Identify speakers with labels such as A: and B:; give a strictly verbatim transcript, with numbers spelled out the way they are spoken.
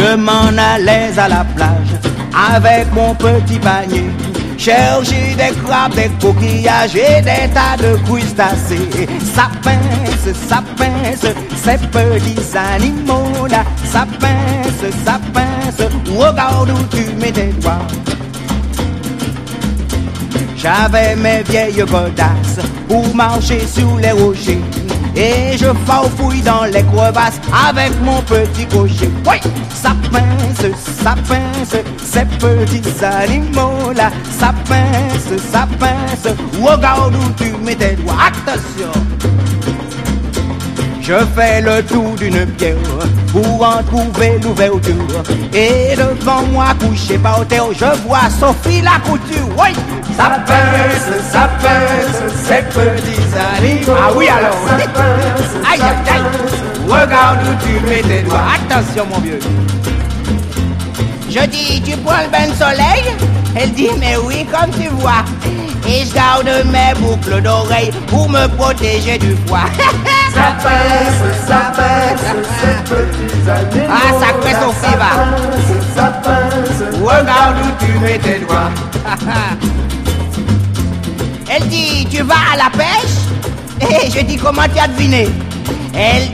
A: Je m'en allais à la plage avec mon petit panier, chercher des crabes, des coquillages et des tas de crustacés. Ça pince, ça pince, ces petits animaux-là. Ça pince, ça pince, regarde où tu mets tes doigts. J'avais mes vieilles godasses pour marcher sur les rochers, et je farfouille dans les crevasses avec mon petit cocher. Oui, ça pince, ça pince, ces petits animaux-là. Ça pince, ça pince, regarde où tu mets tes doigts. Attention! Je fais le tour d'une pierre pour en trouver l'ouverture, et devant moi couché par terre, je vois Sophie la couture. Oui, ça pince, ça pince, ces petits animaux. Ah oui alors. Ça pince, aïe aïe aïe. Regarde où tu mets tes doigts. Attention mon vieux. Je dis, tu prends le bain de soleil? Elle dit, mais oui, comme tu vois. Et je garde mes boucles d'oreilles pour me protéger du froid.
B: Ça pince, ça pince, ces petits animaux.
A: Ah, ça crée son
B: Ça pince, ça pince.
A: Regarde où tu mets tes doigts. Elle dit, tu vas à la pêche? Et je dis, comment tu as deviné? Elle